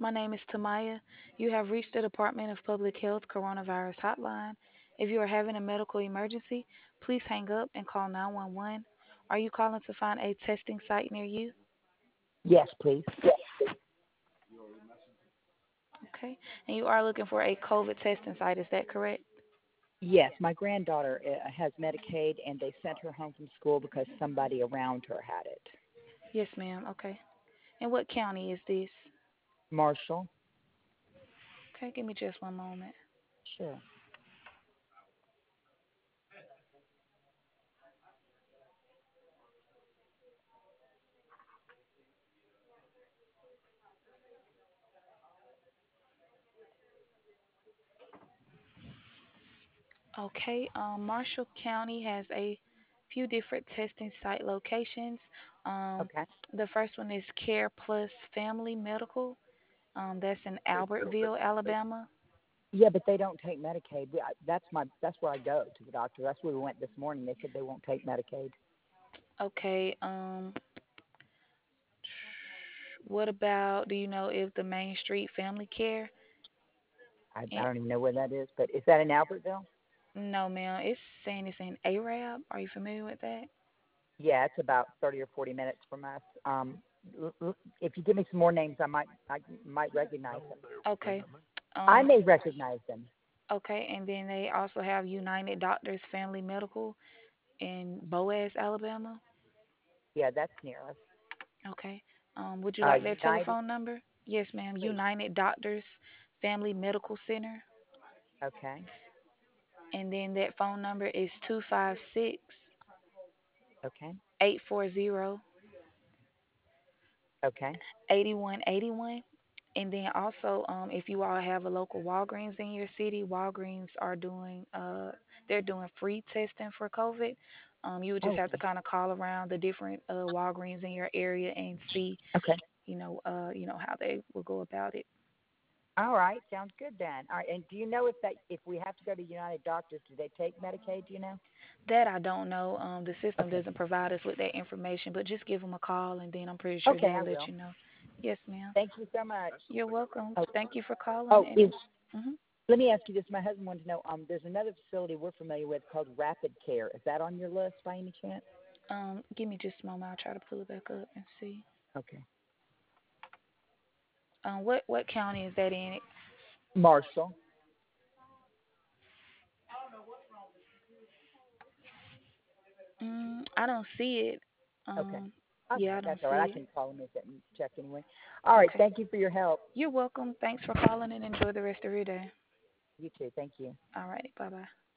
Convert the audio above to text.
My name is Tamaya. You have reached the Department of Public Health Coronavirus Hotline. If you are having a medical emergency, please hang up and call 911. Are you calling to find a testing site near you? Yes, please. Okay. And you are looking for a COVID testing site, is that correct? Yes, my granddaughter has Medicaid, and they sent her home from school because somebody around her had it. Yes, ma'am. Okay. And what county is this? Marshall? Okay, give me just one moment. Sure. Okay, Marshall County has a few different testing site locations. Um, Okay. the first one is Care Plus Family Medical. That's in Albertville, Alabama. Yeah, but they don't take Medicaid. That's where I go to the doctor. That's where we went this morning. They said they won't take Medicaid. Okay, what about, do you know if the Main Street Family Care? I Eh, don't even know where that is, but is that in Albertville? no, ma'am. It's saying it's in Arab. Are you familiar with that? Yeah, it's about 30 or 40 minutes from us. If you give me some more names, I might recognize them. Okay. I Um, may recognize them. okay, and then they also have United Doctors Family Medical in Boaz, Alabama. Yeah, that's near us. Okay. Would you like their United, telephone number? Yes, ma'am. please. United Doctors Family Medical Center. Okay. And then that phone number is 256 Okay. 840 Okay. 8181. And then also, if you all have a local Walgreens in your city, Walgreens are doing they're doing free testing for COVID. You would just have to Okay. kind of call around the different Walgreens in your area and see, Okay. how they will go about it. All right. Sounds good then. All right. And do you know if we have to go to United Doctors, do they take Medicaid? Do you know? That I don't know. The system Okay. doesn't provide us with that information, but just give them a call and then I'm pretty sure Okay, they'll I let will. you know. Yes, ma'am. Thank you so much. You're welcome. Oh, Thank you for calling. oh, And mhm. let me ask you this. My husband wanted to know. There's another facility we're familiar with called Rapid Care. Is that on your list by any chance? Give me just a moment. I'll try to pull it back up and see. Okay. What county is that in? Marshall. I don't see it. Okay. Yeah, Okay, I don't that's all right. I see it. can call him and check anyway. All right. Okay. Thank you for your help. You're welcome. Thanks for calling and enjoy the rest of your day. You too. Thank you. All right. Bye bye.